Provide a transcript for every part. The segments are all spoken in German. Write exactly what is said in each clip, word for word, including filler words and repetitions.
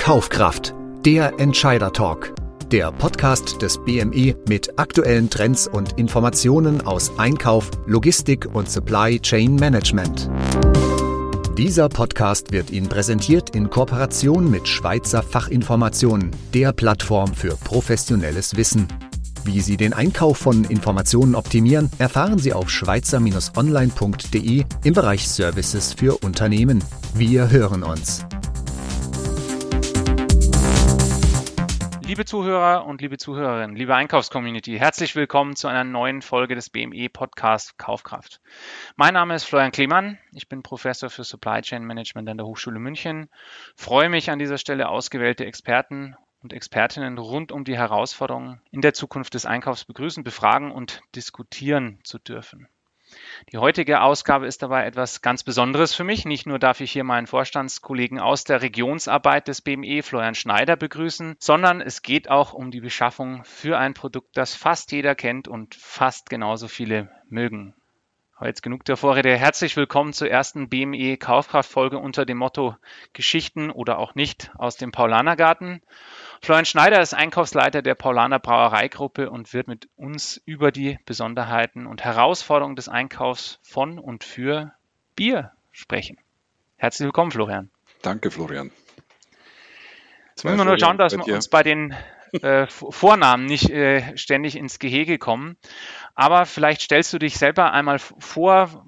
Kaufkraft, der Entscheider-Talk. Der Podcast des B M E mit aktuellen Trends und Informationen aus Einkauf, Logistik und Supply Chain Management. Dieser Podcast wird Ihnen präsentiert in Kooperation mit Schweizer Fachinformationen, der Plattform für professionelles Wissen. Wie Sie den Einkauf von Informationen optimieren, erfahren Sie auf schweizer online punkt de im Bereich Services für Unternehmen. Wir hören uns. Liebe Zuhörer und liebe Zuhörerinnen, liebe Einkaufscommunity, herzlich willkommen zu einer neuen Folge des B M E-Podcasts Kaufkraft. Mein Name ist Florian Klemann, ich bin Professor für Supply Chain Management an der Hochschule München, freue mich an dieser Stelle ausgewählte Experten und Expertinnen rund um die Herausforderungen in der Zukunft des Einkaufs begrüßen, befragen und diskutieren zu dürfen. Die heutige Ausgabe ist dabei etwas ganz Besonderes für mich. Nicht nur darf ich hier meinen Vorstandskollegen aus der Regionsarbeit des B M E, Florian Schneider, begrüßen, sondern es geht auch um die Beschaffung für ein Produkt, das fast jeder kennt und fast genauso viele mögen. Aber jetzt genug der Vorrede. Herzlich willkommen zur ersten B M E-Kaufkraft-Folge unter dem Motto Geschichten oder auch nicht aus dem Paulanergarten. Florian Schneider ist Einkaufsleiter der Paulaner Brauereigruppe und wird mit uns über die Besonderheiten und Herausforderungen des Einkaufs von und für Bier sprechen. Herzlich willkommen, Florian. Danke, Florian. Jetzt müssen wir nur schauen, dass wir uns bei den äh, Vornamen nicht äh, ständig ins Gehege kommen. Aber vielleicht stellst du dich selber einmal vor,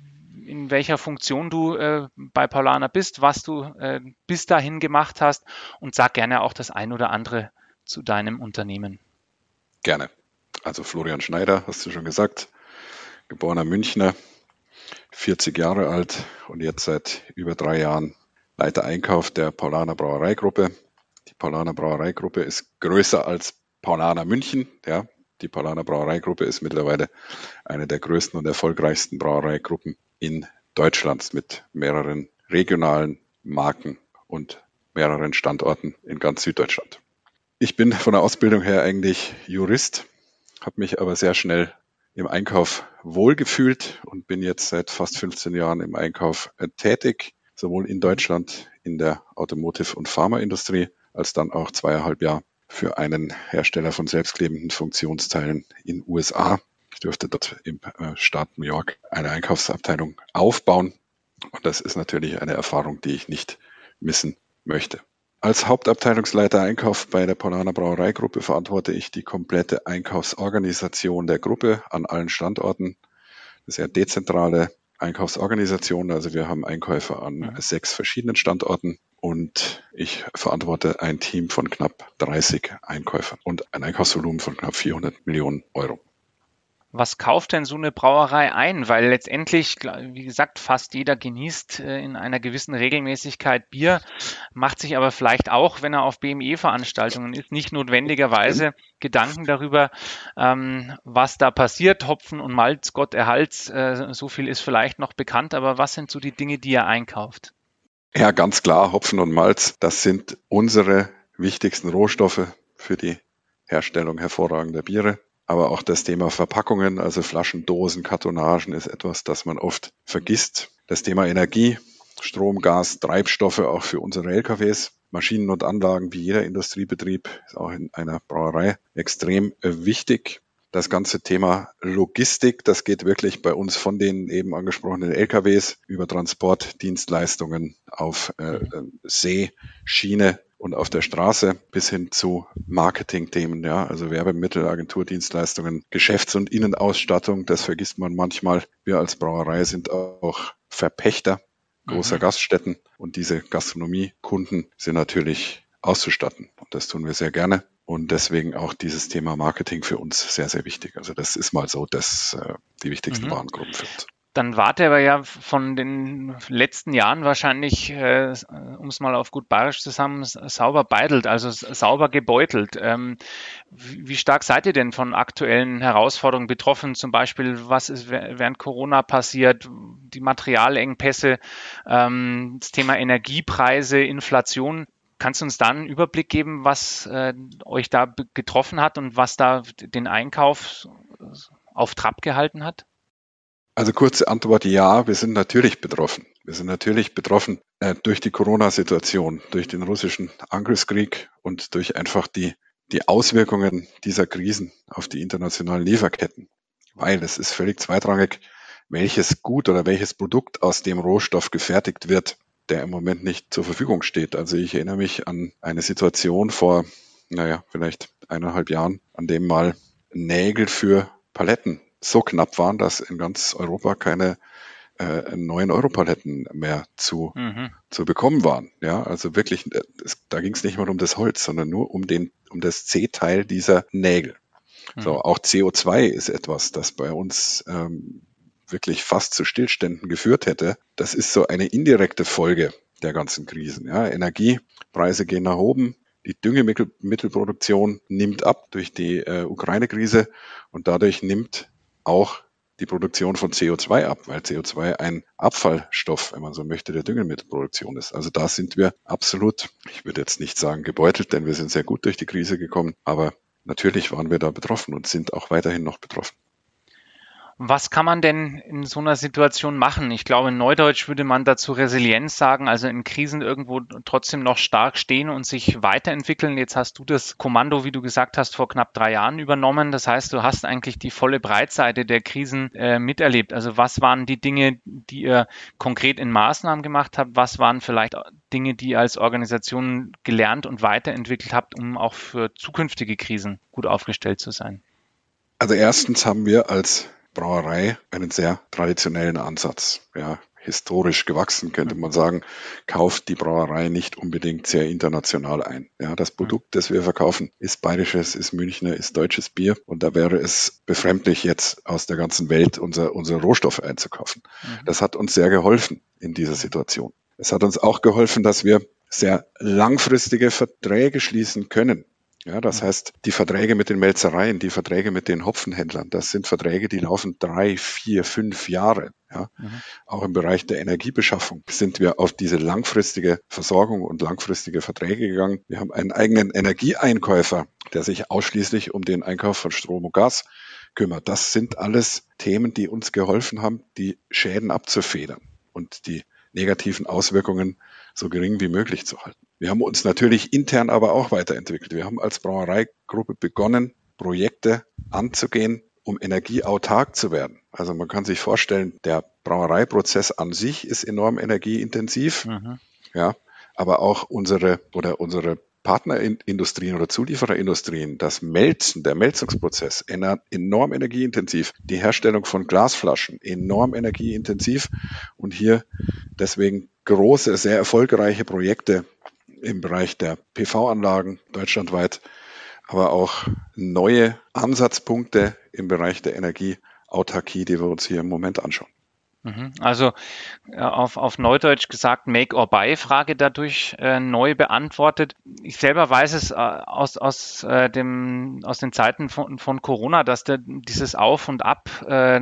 in welcher Funktion du äh, bei Paulaner bist, was du äh, bis dahin gemacht hast und sag gerne auch das ein oder andere zu deinem Unternehmen. Gerne. Also Florian Schneider, hast du schon gesagt, geborener Münchner, vierzig Jahre alt und jetzt seit über drei Jahren Leiter Einkauf der Paulaner Brauereigruppe. Die Paulaner Brauereigruppe ist größer als Paulaner München. Ja. Die Paulaner Brauereigruppe ist mittlerweile eine der größten und erfolgreichsten Brauereigruppen in Deutschland mit mehreren regionalen Marken und mehreren Standorten in ganz Süddeutschland. Ich bin von der Ausbildung her eigentlich Jurist, habe mich aber sehr schnell im Einkauf wohlgefühlt und bin jetzt seit fast fünfzehn Jahren im Einkauf tätig, sowohl in Deutschland in der Automotive- und Pharmaindustrie, als dann auch zweieinhalb Jahre für einen Hersteller von selbstklebenden Funktionsteilen in den U S A. Ich durfte dort im Staat New York eine Einkaufsabteilung aufbauen und das ist natürlich eine Erfahrung, die ich nicht missen möchte. Als Hauptabteilungsleiter Einkauf bei der Paulaner Brauereigruppe verantworte ich die komplette Einkaufsorganisation der Gruppe an allen Standorten. Das ist ja dezentrale Einkaufsorganisation, also wir haben Einkäufer an sechs verschiedenen Standorten und ich verantworte ein Team von knapp dreißig Einkäufern und ein Einkaufsvolumen von knapp vierhundert Millionen Euro. Was kauft denn so eine Brauerei ein? Weil letztendlich, wie gesagt, fast jeder genießt in einer gewissen Regelmäßigkeit Bier, macht sich aber vielleicht auch, wenn er auf B M E-Veranstaltungen ist, nicht notwendigerweise Gedanken darüber, ähm, was da passiert. Hopfen und Malz, Gott erhalts, äh, so viel ist vielleicht noch bekannt, aber was sind so die Dinge, die er einkauft? Ja, ganz klar, Hopfen und Malz, das sind unsere wichtigsten Rohstoffe für die Herstellung hervorragender Biere. Aber auch das Thema Verpackungen, also Flaschen, Dosen, Kartonagen ist etwas, das man oft vergisst. Das Thema Energie, Strom, Gas, Treibstoffe auch für unsere L K Ws, Maschinen und Anlagen wie jeder Industriebetrieb ist auch in einer Brauerei extrem wichtig. Das ganze Thema Logistik, das geht wirklich bei uns von den eben angesprochenen L K Ws über Transportdienstleistungen auf äh, See, Schiene und auf der Straße bis hin zu Marketingthemen, ja, also Werbemittel, Agenturdienstleistungen, Geschäfts- und Innenausstattung, das vergisst man manchmal. Wir als Brauerei sind auch Verpächter großer mhm. Gaststätten und diese Gastronomiekunden sind natürlich auszustatten und das tun wir sehr gerne und deswegen auch dieses Thema Marketing für uns sehr, sehr wichtig. Also das ist mal so, dass äh, die wichtigsten mhm. Warengruppen für uns. Dann wart ihr aber ja von den letzten Jahren wahrscheinlich, äh, um es mal auf gut bayerisch zu sagen, sauber beidelt, also sauber gebeutelt. Ähm, wie stark seid ihr denn von aktuellen Herausforderungen betroffen? Zum Beispiel, was ist während Corona passiert, die Materialengpässe, ähm, das Thema Energiepreise, Inflation. Kannst du uns da einen Überblick geben, was äh, euch da be- getroffen hat und was da den Einkauf auf Trab gehalten hat? Also kurze Antwort, ja, wir sind natürlich betroffen. Wir sind natürlich betroffen. äh, durch die Corona-Situation, durch den russischen Angriffskrieg und durch einfach die, die Auswirkungen dieser Krisen auf die internationalen Lieferketten. Weil es ist völlig zweitrangig, welches Gut oder welches Produkt aus dem Rohstoff gefertigt wird, der im Moment nicht zur Verfügung steht. Also ich erinnere mich an eine Situation vor, naja, vielleicht eineinhalb Jahren, an dem mal Nägel für Paletten so knapp waren, dass in ganz Europa keine äh, neuen Europaletten mehr zu, mhm. zu bekommen waren. Ja, also wirklich, es, da ging es nicht mal um das Holz, sondern nur um den, um das C-Teil dieser Nägel. Mhm. So, auch C O zwei ist etwas, das bei uns ähm, wirklich fast zu Stillständen geführt hätte. Das ist so eine indirekte Folge der ganzen Krisen. Ja, Energiepreise gehen nach oben. Die Düngemittelproduktion nimmt ab durch die äh, Ukraine-Krise und dadurch nimmt auch die Produktion von C O zwei ab, weil C O zwei ein Abfallstoff, wenn man so möchte, der Düngemittelproduktion ist. Also da sind wir absolut, ich würde jetzt nicht sagen gebeutelt, denn wir sind sehr gut durch die Krise gekommen, aber natürlich waren wir da betroffen und sind auch weiterhin noch betroffen. Was kann man denn in so einer Situation machen? Ich glaube, in Neudeutsch würde man dazu Resilienz sagen, also in Krisen irgendwo trotzdem noch stark stehen und sich weiterentwickeln. Jetzt hast du das Kommando, wie du gesagt hast, vor knapp drei Jahren übernommen. Das heißt, du hast eigentlich die volle Breitseite der Krisen äh, miterlebt. Also was waren die Dinge, die ihr konkret in Maßnahmen gemacht habt? Was waren vielleicht Dinge, die ihr als Organisation gelernt und weiterentwickelt habt, um auch für zukünftige Krisen gut aufgestellt zu sein? Also erstens haben wir als Brauerei einen sehr traditionellen Ansatz. Ja, historisch gewachsen, könnte man sagen, kauft die Brauerei nicht unbedingt sehr international ein. Ja, das Produkt, das wir verkaufen, ist bayerisches, ist Münchner, ist deutsches Bier und da wäre es befremdlich, jetzt aus der ganzen Welt unser, unser Rohstoff einzukaufen. Mhm. Das hat uns sehr geholfen in dieser Situation. Es hat uns auch geholfen, dass wir sehr langfristige Verträge schließen können. Ja, das heißt, die Verträge mit den Melzereien, die Verträge mit den Hopfenhändlern, das sind Verträge, die laufen drei, vier, fünf Jahre. Ja, mhm. Auch im Bereich der Energiebeschaffung sind wir auf diese langfristige Versorgung und langfristige Verträge gegangen. Wir haben einen eigenen Energieeinkäufer, der sich ausschließlich um den Einkauf von Strom und Gas kümmert. Das sind alles Themen, die uns geholfen haben, die Schäden abzufedern und die negativen Auswirkungen so gering wie möglich zu halten. Wir haben uns natürlich intern aber auch weiterentwickelt. Wir haben als Brauereigruppe begonnen, Projekte anzugehen, um energieautark zu werden. Also man kann sich vorstellen, der Brauereiprozess an sich ist enorm energieintensiv, mhm. ja, aber auch unsere oder unsere Partnerindustrien oder Zulieferindustrien, das Melzen, der Melzungsprozess, enorm energieintensiv. Die Herstellung von Glasflaschen, enorm energieintensiv. Und hier deswegen große, sehr erfolgreiche Projekte im Bereich der P V-Anlagen deutschlandweit, aber auch neue Ansatzpunkte im Bereich der Energieautarkie, die wir uns hier im Moment anschauen. Also auf, auf Neudeutsch gesagt, Make-or-Buy-Frage dadurch äh, neu beantwortet. Ich selber weiß es äh, aus, aus, äh, dem, aus den Zeiten von, von Corona, dass der, dieses Auf und Ab äh,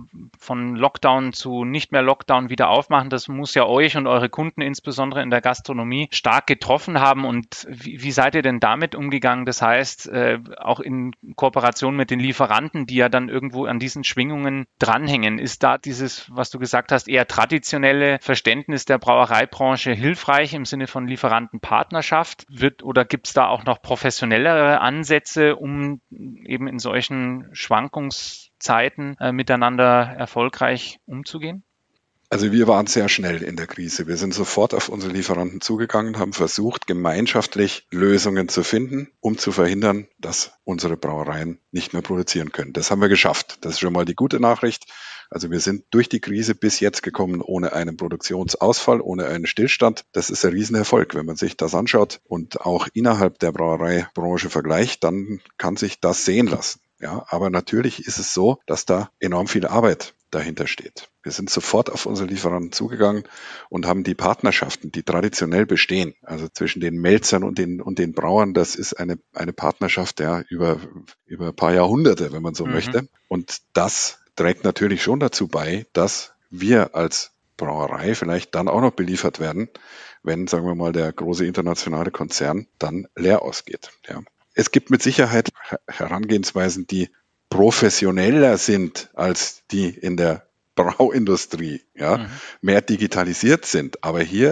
von Lockdown zu nicht mehr Lockdown wieder aufmachen, das muss ja euch und eure Kunden insbesondere in der Gastronomie stark getroffen haben. Und wie, wie seid ihr denn damit umgegangen? Das heißt, äh, auch in Kooperation mit den Lieferanten, die ja dann irgendwo an diesen Schwingungen dranhängen, ist da dieses, was du gesagt hast, eher traditionelle Verständnis der Brauereibranche hilfreich im Sinne von Lieferantenpartnerschaft? Wird oder gibt es da auch noch professionellere Ansätze, um eben in solchen Schwankungszeiten äh, miteinander erfolgreich umzugehen? Also wir waren sehr schnell in der Krise. Wir sind sofort auf unsere Lieferanten zugegangen, haben versucht, gemeinschaftlich Lösungen zu finden, um zu verhindern, dass unsere Brauereien nicht mehr produzieren können. Das haben wir geschafft. Das ist schon mal die gute Nachricht. Also wir sind durch die Krise bis jetzt gekommen ohne einen Produktionsausfall, ohne einen Stillstand. Das ist ein Riesenerfolg. Wenn man sich das anschaut und auch innerhalb der Brauereibranche vergleicht, dann kann sich das sehen lassen. Ja, aber natürlich ist es so, dass da enorm viel Arbeit dahinter steht. Wir sind sofort auf unsere Lieferanten zugegangen und haben die Partnerschaften, die traditionell bestehen, also zwischen den Melzern und den und den Brauern, das ist eine eine Partnerschaft, ja, über über ein paar Jahrhunderte, wenn man so mhm. möchte. Und das trägt natürlich schon dazu bei, dass wir als Brauerei vielleicht dann auch noch beliefert werden, wenn, sagen wir mal, der große internationale Konzern dann leer ausgeht. Ja. Es gibt mit Sicherheit Herangehensweisen, die professioneller sind als die in der Brauindustrie, ja, mhm. mehr digitalisiert sind. Aber hier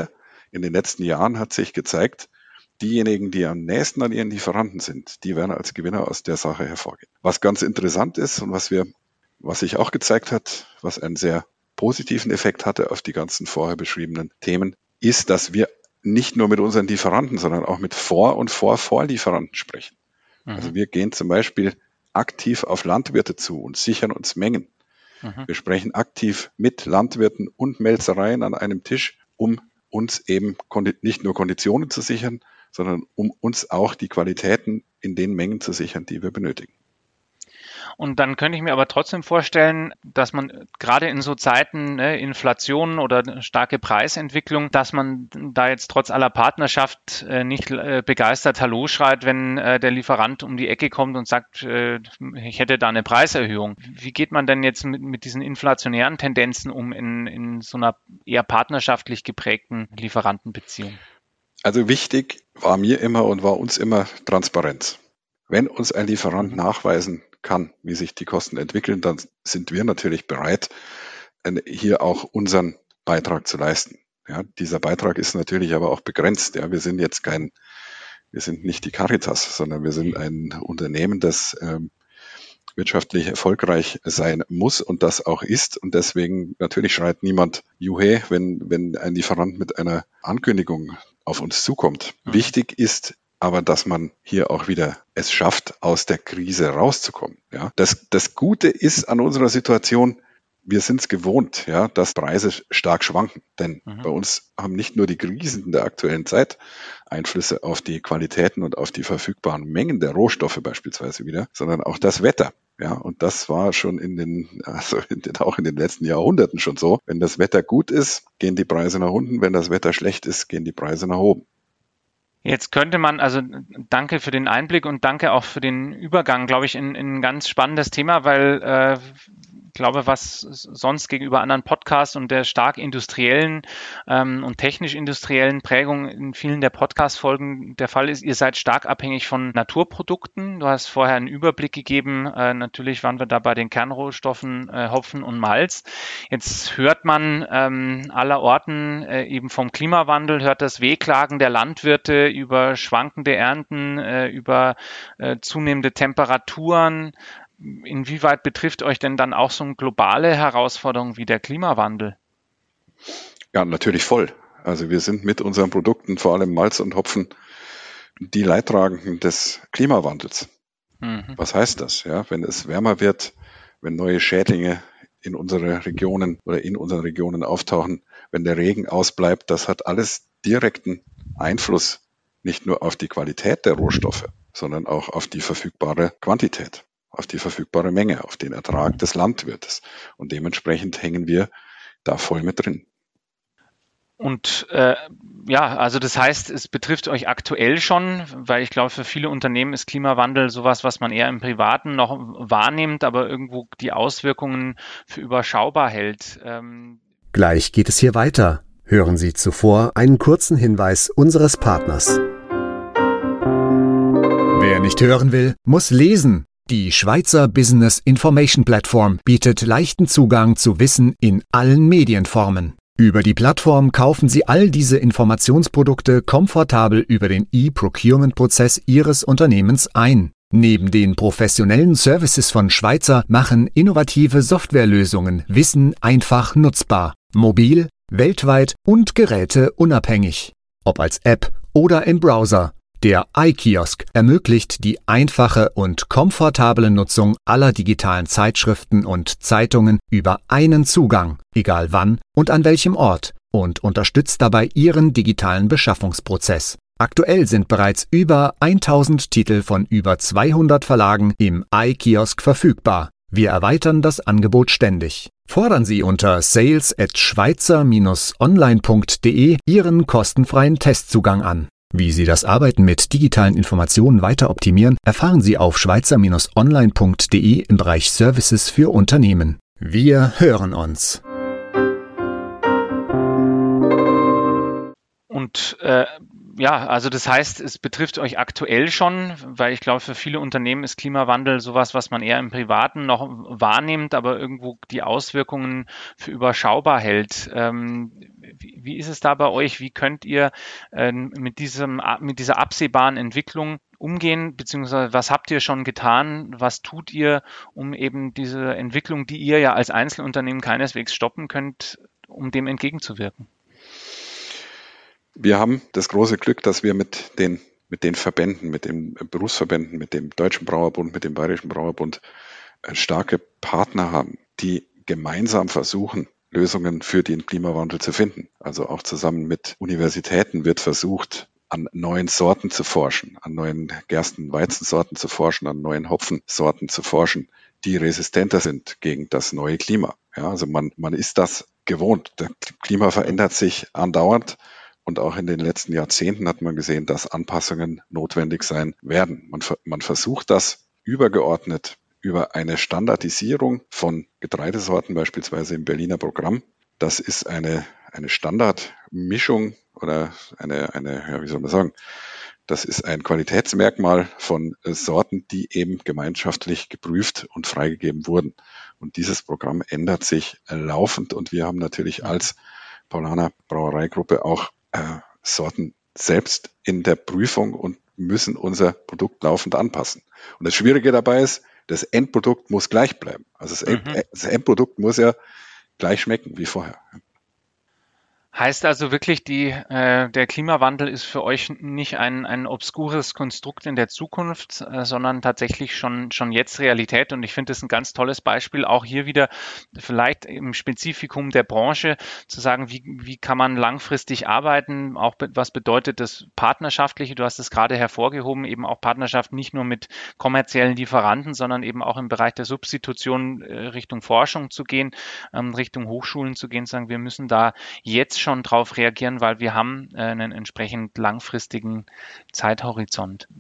in den letzten Jahren hat sich gezeigt, diejenigen, die am nächsten an ihren Lieferanten sind, die werden als Gewinner aus der Sache hervorgehen. Was ganz interessant ist und was wir, was sich auch gezeigt hat, was einen sehr positiven Effekt hatte auf die ganzen vorher beschriebenen Themen, ist, dass wir nicht nur mit unseren Lieferanten, sondern auch mit Vor- und Vor-Vorlieferanten sprechen. Mhm. Also wir gehen zum Beispiel aktiv auf Landwirte zu und sichern uns Mengen. Mhm. Wir sprechen aktiv mit Landwirten und Melzereien an einem Tisch, um uns eben nicht nur Konditionen zu sichern, sondern um uns auch die Qualitäten in den Mengen zu sichern, die wir benötigen. Und dann könnte ich mir aber trotzdem vorstellen, dass man gerade in so Zeiten, ne, Inflation oder starke Preisentwicklung, dass man da jetzt trotz aller Partnerschaft äh, nicht äh, begeistert Hallo schreit, wenn äh, der Lieferant um die Ecke kommt und sagt, äh, ich hätte da eine Preiserhöhung. Wie geht man denn jetzt mit, mit diesen inflationären Tendenzen um in, in so einer eher partnerschaftlich geprägten Lieferantenbeziehung? Also wichtig war mir immer und war uns immer Transparenz. Wenn uns ein Lieferant mhm. nachweisen kann, wie sich die Kosten entwickeln, dann sind wir natürlich bereit, hier auch unseren Beitrag zu leisten. Ja, dieser Beitrag ist natürlich aber auch begrenzt. Ja, wir sind jetzt kein, wir sind nicht die Caritas, sondern wir sind ein Unternehmen, das ähm, wirtschaftlich erfolgreich sein muss und das auch ist. Und deswegen natürlich schreit niemand Juhe, wenn, wenn ein Lieferant mit einer Ankündigung auf uns zukommt. Mhm. Wichtig ist aber, dass man hier auch wieder es schafft, aus der Krise rauszukommen. Ja, das, das Gute ist an unserer Situation, wir sind es gewohnt, ja, dass Preise stark schwanken. Denn mhm. bei uns haben nicht nur die Krisen der aktuellen Zeit Einflüsse auf die Qualitäten und auf die verfügbaren Mengen der Rohstoffe beispielsweise wieder, sondern auch das Wetter. Ja, und das war schon in den, also in den, auch in den letzten Jahrhunderten schon so. Wenn das Wetter gut ist, gehen die Preise nach unten. Wenn das Wetter schlecht ist, gehen die Preise nach oben. Jetzt könnte man, also danke für den Einblick und danke auch für den Übergang, glaube ich, in, in ein ganz spannendes Thema, weil äh, ich glaube, was sonst gegenüber anderen Podcasts und der stark industriellen ähm, und technisch-industriellen Prägung in vielen der Podcast-Folgen der Fall ist, ihr seid stark abhängig von Naturprodukten. Du hast vorher einen Überblick gegeben, äh, natürlich waren wir da bei den Kernrohstoffen äh, Hopfen und Malz. Jetzt hört man ähm, allerorten äh, eben vom Klimawandel, hört das Wehklagen der Landwirte über schwankende Ernten, äh, über äh, zunehmende Temperaturen. Inwieweit betrifft euch denn dann auch so eine globale Herausforderung wie der Klimawandel? Ja, natürlich voll. Also wir sind mit unseren Produkten, vor allem Malz und Hopfen, die Leidtragenden des Klimawandels. Mhm. Was heißt das? Ja, wenn es wärmer wird, wenn neue Schädlinge in unsere Regionen oder in unseren Regionen auftauchen, wenn der Regen ausbleibt, das hat alles direkten Einfluss nicht nur auf die Qualität der Rohstoffe, sondern auch auf die verfügbare Quantität, auf die verfügbare Menge, auf den Ertrag des Landwirtes. Und dementsprechend hängen wir da voll mit drin. Und äh, ja, also das heißt, es betrifft euch aktuell schon, weil ich glaube, für viele Unternehmen ist Klimawandel sowas, was man eher im Privaten noch wahrnimmt, aber irgendwo die Auswirkungen für überschaubar hält. Ähm Gleich geht es hier weiter. Hören Sie zuvor einen kurzen Hinweis unseres Partners. Wer nicht hören will, muss lesen. Die Schweizer Business Information Plattform bietet leichten Zugang zu Wissen in allen Medienformen. Über die Plattform kaufen Sie all diese Informationsprodukte komfortabel über den E-Procurement-Prozess Ihres Unternehmens ein. Neben den professionellen Services von Schweizer machen innovative Softwarelösungen Wissen einfach nutzbar, mobil, weltweit und geräteunabhängig. Ob als App oder im Browser. Der iKiosk ermöglicht die einfache und komfortable Nutzung aller digitalen Zeitschriften und Zeitungen über einen Zugang, egal wann und an welchem Ort, und unterstützt dabei Ihren digitalen Beschaffungsprozess. Aktuell sind bereits über tausend Titel von über zweihundert Verlagen im iKiosk verfügbar. Wir erweitern das Angebot ständig. Fordern Sie unter sales at schweizer Bindestrich online punkt de Ihren kostenfreien Testzugang an. Wie Sie das Arbeiten mit digitalen Informationen weiter optimieren, erfahren Sie auf schweizer Bindestrich online punkt de im Bereich Services für Unternehmen. Wir hören uns. Und äh, ja, also das heißt, es betrifft euch aktuell schon, weil ich glaube, für viele Unternehmen ist Klimawandel sowas, was man eher im Privaten noch wahrnimmt, aber irgendwo die Auswirkungen für überschaubar hält. Ähm, wie, wie ist es da bei euch? Wie könnt ihr äh, mit diesem, mit dieser absehbaren Entwicklung umgehen, beziehungsweise was habt ihr schon getan? Was tut ihr, um eben diese Entwicklung, die ihr ja als Einzelunternehmen keineswegs stoppen könnt, um dem entgegenzuwirken? Wir haben das große Glück, dass wir mit den, mit den Verbänden, mit den Berufsverbänden, mit dem Deutschen Brauerbund, mit dem Bayerischen Brauerbund starke Partner haben, die gemeinsam versuchen, Lösungen für den Klimawandel zu finden. Also auch zusammen mit Universitäten wird versucht, an neuen Sorten zu forschen, an neuen Gersten-Weizensorten zu forschen, an neuen Hopfensorten zu forschen, die resistenter sind gegen das neue Klima. Ja, also man, man ist das gewohnt. Das Klima verändert sich andauernd. Und auch in den letzten Jahrzehnten hat man gesehen, dass Anpassungen notwendig sein werden. Man, man versucht das übergeordnet über eine Standardisierung von Getreidesorten, beispielsweise im Berliner Programm. Das ist eine, eine Standardmischung oder eine, eine, ja, wie soll man sagen, das ist ein Qualitätsmerkmal von Sorten, die eben gemeinschaftlich geprüft und freigegeben wurden. Und dieses Programm ändert sich laufend und wir haben natürlich als Paulaner Brauereigruppe auch äh, Sorten selbst in der Prüfung und müssen unser Produkt laufend anpassen. Und das Schwierige dabei ist, das Endprodukt muss gleich bleiben. Also das, mhm. End, das Endprodukt muss ja gleich schmecken wie vorher. Heißt also wirklich, die, äh, der Klimawandel ist für euch nicht ein, ein obskures Konstrukt in der Zukunft, äh, sondern tatsächlich schon, schon jetzt Realität. Und ich finde das ein ganz tolles Beispiel, auch hier wieder vielleicht im Spezifikum der Branche zu sagen, wie, wie kann man langfristig arbeiten, auch be- was bedeutet das Partnerschaftliche, du hast es gerade hervorgehoben, eben auch Partnerschaft nicht nur mit kommerziellen Lieferanten, sondern eben auch im Bereich der Substitution äh, Richtung Forschung zu gehen, ähm, Richtung Hochschulen zu gehen, zu sagen, wir müssen da jetzt schon drauf reagieren, weil wir haben äh, einen entsprechend langfristigen Zeithorizont.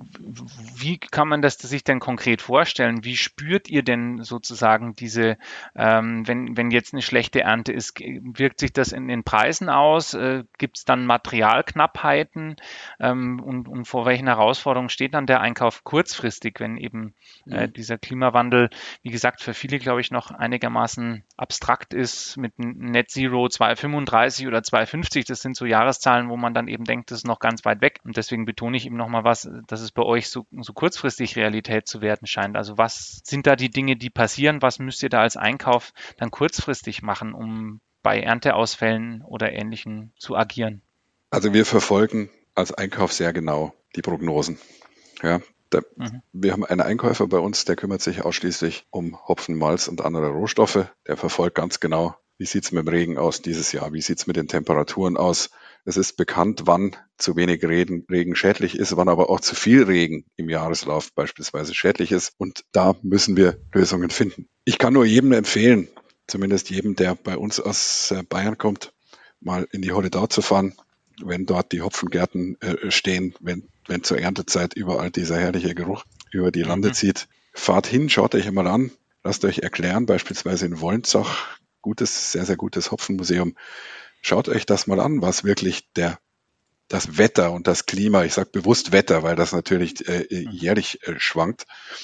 Wie kann man das sich denn konkret vorstellen? Wie spürt ihr denn sozusagen diese, ähm, wenn, wenn jetzt eine schlechte Ernte ist, wirkt sich das in den Preisen aus? Äh, gibt es dann Materialknappheiten? Ähm, und, und vor welchen Herausforderungen steht dann der Einkauf kurzfristig, wenn eben äh, mhm. dieser Klimawandel, wie gesagt, für viele, glaube ich, noch einigermaßen abstrakt ist mit Net Zero zweitausendfünfunddreißig oder zweitausendfünfzig, das sind so Jahreszahlen, wo man dann eben denkt, das ist noch ganz weit weg. Und deswegen betone ich eben nochmal was, dass es bei euch so, so kurzfristig Realität zu werden scheint. Also was sind da die Dinge, die passieren? Was müsst ihr da als Einkauf dann kurzfristig machen, um bei Ernteausfällen oder Ähnlichem zu agieren? Also wir verfolgen als Einkauf sehr genau die Prognosen. Ja, da, mhm. Wir haben einen Einkäufer bei uns, der kümmert sich ausschließlich um Hopfen, Malz und andere Rohstoffe. Der verfolgt ganz genau, wie sieht es mit dem Regen aus dieses Jahr? Wie sieht es mit den Temperaturen aus? Es ist bekannt, wann zu wenig Regen, Regen schädlich ist, wann aber auch zu viel Regen im Jahreslauf beispielsweise schädlich ist. Und da müssen wir Lösungen finden. Ich kann nur jedem empfehlen, zumindest jedem, der bei uns aus Bayern kommt, mal in die Holledau zu fahren, wenn dort die Hopfengärten äh, stehen, wenn, wenn zur Erntezeit überall dieser herrliche Geruch über die Lande mhm. zieht. Fahrt hin, schaut euch einmal an, lasst euch erklären, beispielsweise in Wolnzach, gutes, sehr, sehr gutes Hopfenmuseum. Schaut euch das mal an, was wirklich der, das Wetter und das Klima, ich sage bewusst Wetter, weil das natürlich äh, jährlich äh, schwankt,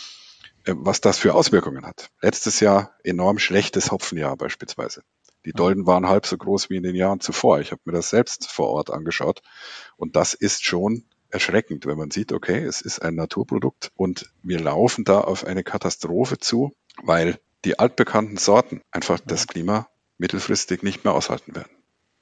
äh, was das für Auswirkungen hat. Letztes Jahr enorm schlechtes Hopfenjahr beispielsweise. Die Dolden waren halb so groß wie in den Jahren zuvor. Ich habe mir das selbst vor Ort angeschaut. Und das ist schon erschreckend, wenn man sieht, okay, es ist ein Naturprodukt und wir laufen da auf eine Katastrophe zu, weil die altbekannten Sorten einfach das Klima mittelfristig nicht mehr aushalten werden.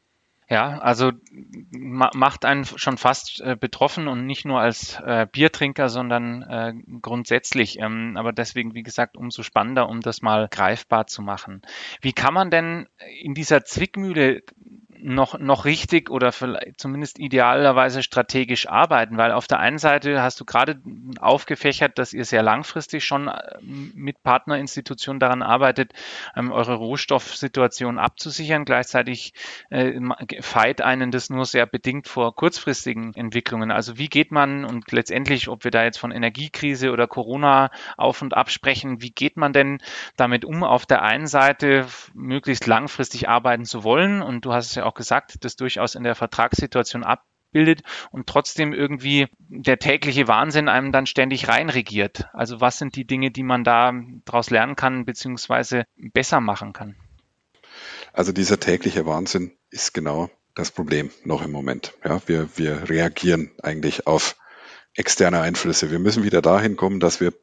Ja, also ma- macht einen schon fast äh, betroffen und nicht nur als äh, Biertrinker, sondern äh, grundsätzlich. Ähm, aber deswegen, wie gesagt, umso spannender, um das mal greifbar zu machen. Wie kann man denn in dieser Zwickmühle noch, noch richtig oder vielleicht zumindest idealerweise strategisch arbeiten? Weil auf der einen Seite hast du gerade aufgefächert, dass ihr sehr langfristig schon mit Partnerinstitutionen daran arbeitet, ähm, eure Rohstoffsituation abzusichern. Gleichzeitig äh, feit einen das nur sehr bedingt vor kurzfristigen Entwicklungen. Also wie geht man und letztendlich, ob wir da jetzt von Energiekrise oder Corona auf und ab sprechen, wie geht man denn damit um, auf der einen Seite möglichst langfristig arbeiten zu wollen? Und du hast es ja auch gesagt, das durchaus in der Vertragssituation abbildet und trotzdem irgendwie der tägliche Wahnsinn einem dann ständig reinregiert. Also was sind die Dinge, die man da daraus lernen kann, beziehungsweise besser machen kann? Also dieser tägliche Wahnsinn ist genau das Problem noch im Moment. Ja, wir, wir reagieren eigentlich auf externe Einflüsse. Wir müssen wieder dahin kommen, dass wir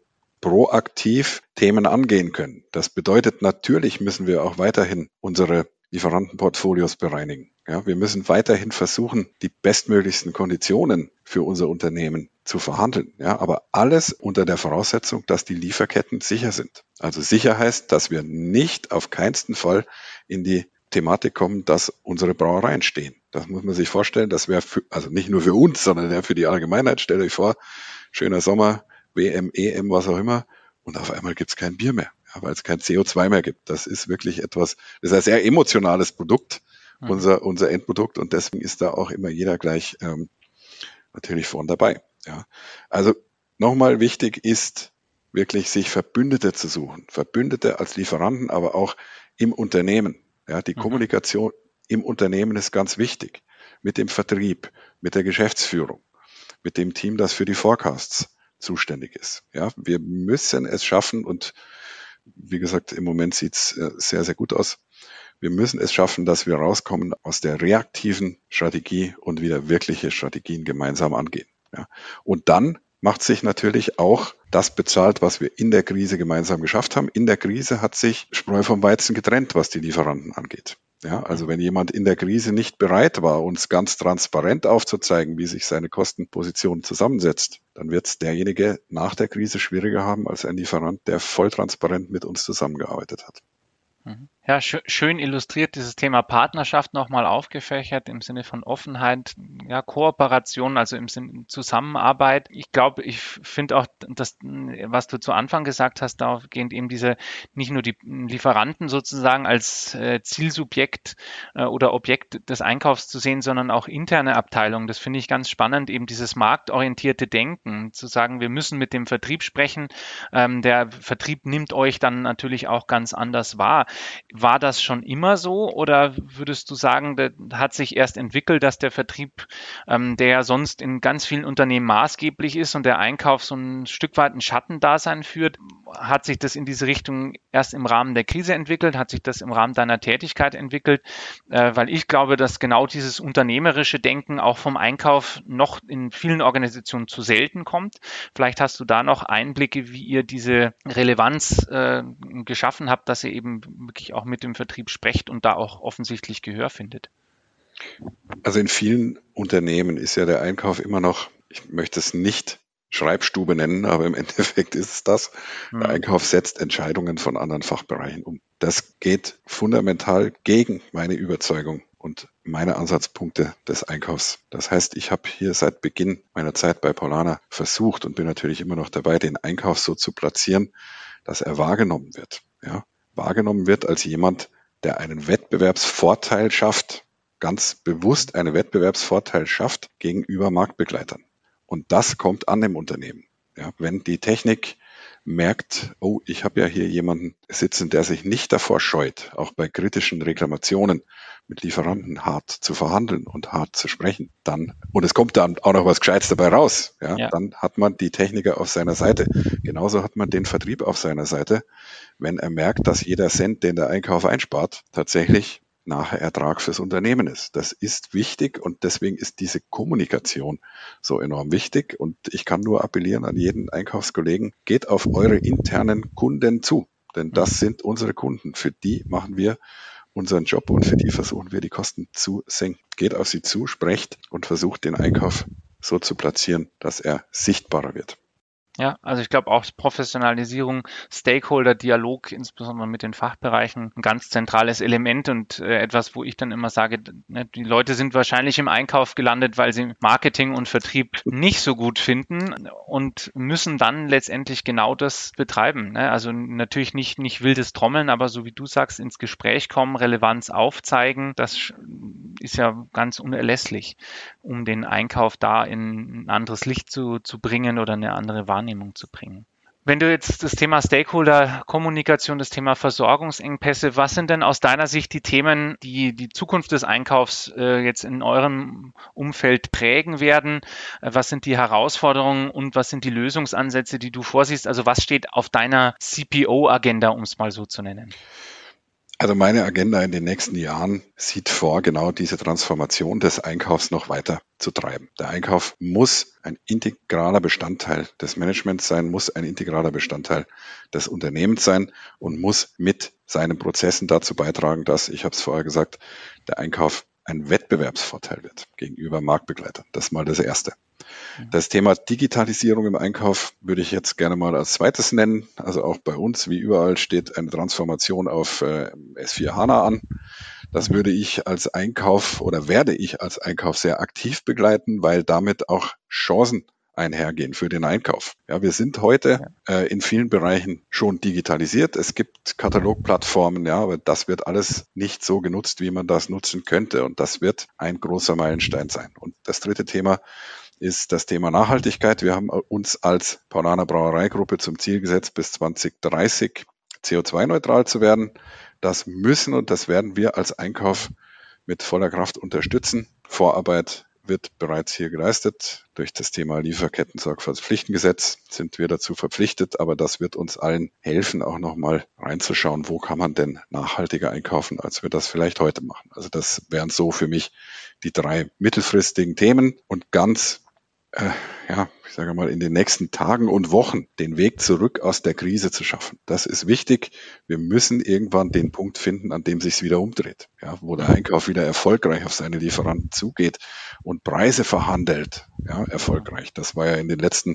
proaktiv Themen angehen können. Das bedeutet, natürlich müssen wir auch weiterhin unsere Lieferantenportfolios bereinigen. Ja, wir müssen weiterhin versuchen, die bestmöglichsten Konditionen für unser Unternehmen zu verhandeln. Ja, aber alles unter der Voraussetzung, dass die Lieferketten sicher sind. Also sicher heißt, dass wir nicht auf keinsten Fall in die Thematik kommen, dass unsere Brauereien stehen. Das muss man sich vorstellen. Das wäre für, also nicht nur für uns, sondern ja für die Allgemeinheit. Stellt euch vor, schöner Sommer, W M, E M, was auch immer. Und auf einmal gibt es kein Bier mehr, ja, weil es kein C O zwei mehr gibt. Das ist wirklich etwas, das ist ein sehr emotionales Produkt, mhm. unser, unser Endprodukt. Und deswegen ist da auch immer jeder gleich ähm, natürlich vorn dabei. Ja. Also nochmal wichtig ist wirklich, sich Verbündete zu suchen. Verbündete als Lieferanten, aber auch im Unternehmen. Ja, die mhm. Kommunikation im Unternehmen ist ganz wichtig. Mit dem Vertrieb, mit der Geschäftsführung, mit dem Team, das für die Forecasts zuständig ist. Ja, wir müssen es schaffen und wie gesagt, im Moment sieht es sehr, sehr gut aus. Wir müssen es schaffen, dass wir rauskommen aus der reaktiven Strategie und wieder wirkliche Strategien gemeinsam angehen. Ja. Und dann macht sich natürlich auch das bezahlt, was wir in der Krise gemeinsam geschafft haben. In der Krise hat sich Spreu vom Weizen getrennt, was die Lieferanten angeht. Ja, also wenn jemand in der Krise nicht bereit war, uns ganz transparent aufzuzeigen, wie sich seine Kostenposition zusammensetzt, dann wird es derjenige nach der Krise schwieriger haben als ein Lieferant, der voll transparent mit uns zusammengearbeitet hat. Ja, schön illustriert, dieses Thema Partnerschaft nochmal aufgefächert im Sinne von Offenheit, ja, Kooperation, also im Sinne Zusammenarbeit. Ich glaube, ich finde auch, das, was du zu Anfang gesagt hast, dahingehend eben diese, nicht nur die Lieferanten sozusagen als äh, Zielsubjekt äh, oder Objekt des Einkaufs zu sehen, sondern auch interne Abteilungen. Das finde ich ganz spannend, eben dieses marktorientierte Denken, zu sagen, wir müssen mit dem Vertrieb sprechen. Ähm, der Vertrieb nimmt euch dann natürlich auch ganz anders wahr. War das schon immer so oder würdest du sagen, das hat sich erst entwickelt, dass der Vertrieb, ähm, der ja sonst in ganz vielen Unternehmen maßgeblich ist und der Einkauf so ein Stück weit ein Schattendasein führt, hat sich das in diese Richtung erst im Rahmen der Krise entwickelt, hat sich das im Rahmen deiner Tätigkeit entwickelt? Äh, weil ich glaube, dass genau dieses unternehmerische Denken auch vom Einkauf noch in vielen Organisationen zu selten kommt. Vielleicht hast du da noch Einblicke, wie ihr diese Relevanz äh, geschaffen habt, dass ihr eben wirklich auch mit dem Vertrieb sprecht und da auch offensichtlich Gehör findet. Also in vielen Unternehmen ist ja der Einkauf immer noch, ich möchte es nicht Schreibstube nennen, aber im Endeffekt ist es das. Der mhm. Einkauf setzt Entscheidungen von anderen Fachbereichen um. Das geht fundamental gegen meine Überzeugung und meine Ansatzpunkte des Einkaufs. Das heißt, ich habe hier seit Beginn meiner Zeit bei Paulaner versucht und bin natürlich immer noch dabei, den Einkauf so zu platzieren, dass er wahrgenommen wird. Ja, wahrgenommen wird als jemand, der einen Wettbewerbsvorteil schafft, ganz bewusst einen Wettbewerbsvorteil schafft gegenüber Marktbegleitern. Und das kommt an im Unternehmen. Ja, wenn die Technik merkt, oh, ich habe ja hier jemanden sitzen, der sich nicht davor scheut, auch bei kritischen Reklamationen mit Lieferanten hart zu verhandeln und hart zu sprechen, dann, und es kommt dann auch noch was Gescheites dabei raus, ja, ja. Dann hat man die Techniker auf seiner Seite. Genauso hat man den Vertrieb auf seiner Seite, wenn er merkt, dass jeder Cent, den der Einkauf einspart, tatsächlich nachher Ertrag fürs Unternehmen ist. Das ist wichtig und deswegen ist diese Kommunikation so enorm wichtig und ich kann nur appellieren an jeden Einkaufskollegen, geht auf eure internen Kunden zu, denn das sind unsere Kunden. Für die machen wir unseren Job und für die versuchen wir, die Kosten zu senken. Geht auf sie zu, sprecht und versucht, den Einkauf so zu platzieren, dass er sichtbarer wird. Ja, also ich glaube auch Professionalisierung, Stakeholder-Dialog, insbesondere mit den Fachbereichen, ein ganz zentrales Element und äh, etwas, wo ich dann immer sage, ne, die Leute sind wahrscheinlich im Einkauf gelandet, weil sie Marketing und Vertrieb nicht so gut finden und müssen dann letztendlich genau das betreiben. Ne? Also natürlich nicht, nicht wildes Trommeln, aber so wie du sagst, ins Gespräch kommen, Relevanz aufzeigen, das ist ja ganz unerlässlich, um den Einkauf da in ein anderes Licht zu, zu bringen oder eine andere Wahrnehmung zu bringen. Wenn du jetzt das Thema Stakeholder-Kommunikation, das Thema Versorgungsengpässe, was sind denn aus deiner Sicht die Themen, die die Zukunft des Einkaufs äh, jetzt in eurem Umfeld prägen werden? Äh, was sind die Herausforderungen und was sind die Lösungsansätze, die du vorsiehst? Also was steht auf deiner C P O-Agenda, um es mal so zu nennen? Also meine Agenda in den nächsten Jahren sieht vor, genau diese Transformation des Einkaufs noch weiter zu treiben. Der Einkauf muss ein integraler Bestandteil des Managements sein, muss ein integraler Bestandteil des Unternehmens sein und muss mit seinen Prozessen dazu beitragen, dass, ich habe es vorher gesagt, der Einkauf ein Wettbewerbsvorteil wird gegenüber Marktbegleitern. Das ist mal das Erste. Das Thema Digitalisierung im Einkauf würde ich jetzt gerne mal als zweites nennen. Also auch bei uns, wie überall, steht eine Transformation auf äh, S vier HANA an. Das würde ich als Einkauf oder werde ich als Einkauf sehr aktiv begleiten, weil damit auch Chancen einhergehen für den Einkauf. Ja, wir sind heute äh, in vielen Bereichen schon digitalisiert. Es gibt Katalogplattformen, ja, aber das wird alles nicht so genutzt, wie man das nutzen könnte. Und das wird ein großer Meilenstein sein. Und das dritte Thema ist das Thema Nachhaltigkeit. Wir haben uns als Paulaner Brauereigruppe zum Ziel gesetzt, bis zwanzig dreißig C O zwei neutral zu werden. Das müssen und das werden wir als Einkauf mit voller Kraft unterstützen. Vorarbeit wird bereits hier geleistet. Durch das Thema Lieferketten-Sorgfaltspflichtengesetz sind wir dazu verpflichtet, aber das wird uns allen helfen, auch nochmal reinzuschauen, wo kann man denn nachhaltiger einkaufen, als wir das vielleicht heute machen. Also das wären so für mich die drei mittelfristigen Themen und ganz Äh, ja, ich sage mal, in den nächsten Tagen und Wochen den Weg zurück aus der Krise zu schaffen. Das ist wichtig. Wir müssen irgendwann den Punkt finden, an dem sich's wieder umdreht, ja, wo der Einkauf wieder erfolgreich auf seine Lieferanten zugeht und Preise verhandelt, ja, erfolgreich. Das war ja in den letzten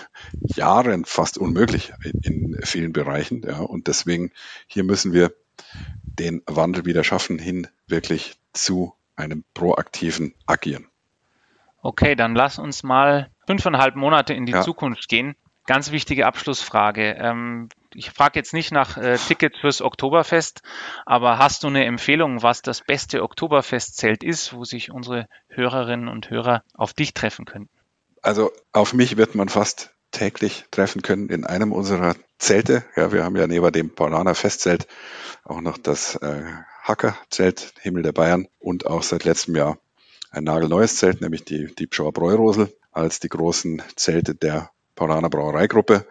Jahren fast unmöglich in, in vielen Bereichen, ja, und deswegen hier müssen wir den Wandel wieder schaffen, hin wirklich zu einem proaktiven Agieren. Okay, dann lass uns mal fünfeinhalb Monate in die Ja. Zukunft gehen. Ganz wichtige Abschlussfrage. Ähm, ich frage jetzt nicht nach äh, Tickets fürs Oktoberfest, aber hast du eine Empfehlung, was das beste Oktoberfestzelt ist, wo sich unsere Hörerinnen und Hörer auf dich treffen könnten? Also auf mich wird man fast täglich treffen können in einem unserer Zelte. Ja, wir haben ja neben dem Paulaner Festzelt auch noch das äh, Hacker-Zelt Himmel der Bayern und auch seit letztem Jahr ein nagelneues Zelt, nämlich die Diebschauer Bräurosel, als die großen Zelte der Paulaner Brauereigruppe.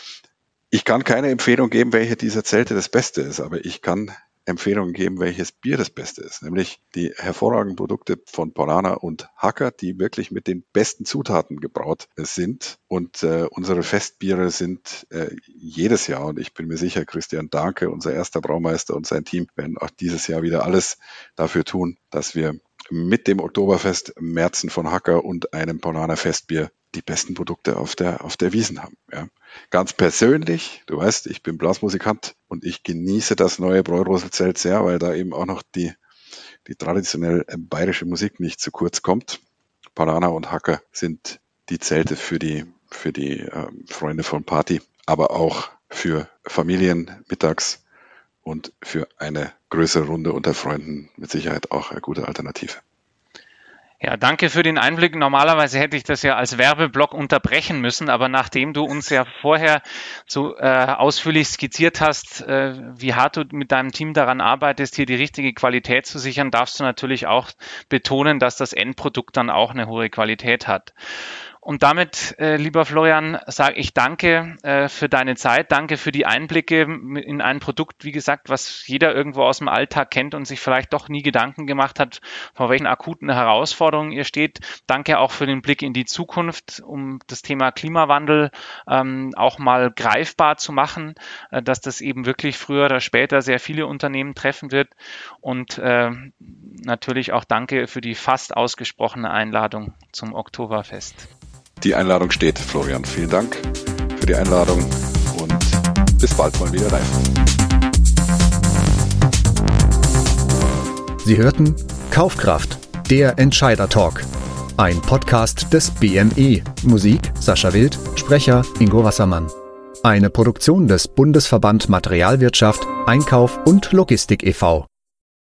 Ich kann keine Empfehlung geben, welche dieser Zelte das Beste ist, aber ich kann Empfehlungen geben, welches Bier das Beste ist, nämlich die hervorragenden Produkte von Paulaner und Hacker, die wirklich mit den besten Zutaten gebraut sind. Und äh, unsere Festbiere sind äh, jedes Jahr, und ich bin mir sicher, Christian Dahnke, unser erster Braumeister und sein Team, werden auch dieses Jahr wieder alles dafür tun, dass wir mit dem Oktoberfest Märzen von Hacker und einem Paulaner Festbier die besten Produkte auf der, auf der Wiesn haben. Ja. Ganz persönlich, du weißt, ich bin Blasmusikant und ich genieße das neue Bräuroselzelt sehr, weil da eben auch noch die, die traditionell bayerische Musik nicht zu kurz kommt. Paulaner und Hacker sind die Zelte für die, für die äh, Freunde von Party, aber auch für Familien mittags und für eine größere Runde unter Freunden mit Sicherheit auch eine gute Alternative. Ja, danke für den Einblick. Normalerweise hätte ich das ja als Werbeblock unterbrechen müssen, aber nachdem du uns ja vorher so äh, ausführlich skizziert hast, äh, wie hart du mit deinem Team daran arbeitest, hier die richtige Qualität zu sichern, darfst du natürlich auch betonen, dass das Endprodukt dann auch eine hohe Qualität hat. Und damit, äh, lieber Florian, sage ich danke äh, für deine Zeit, danke für die Einblicke in ein Produkt, wie gesagt, was jeder irgendwo aus dem Alltag kennt und sich vielleicht doch nie Gedanken gemacht hat, vor welchen akuten Herausforderungen ihr steht. Danke auch für den Blick in die Zukunft, um das Thema Klimawandel ähm, auch mal greifbar zu machen, äh, dass das eben wirklich früher oder später sehr viele Unternehmen treffen wird. Und äh, natürlich auch danke für die fast ausgesprochene Einladung zum Oktoberfest. Die Einladung steht, Florian. Vielen Dank für die Einladung und bis bald mal wieder live. Sie hörten Kaufkraft, der Entscheider-Talk. Ein Podcast des B M E. Musik Sascha Wild, Sprecher Ingo Wassermann. Eine Produktion des Bundesverband Materialwirtschaft, Einkauf und Logistik e V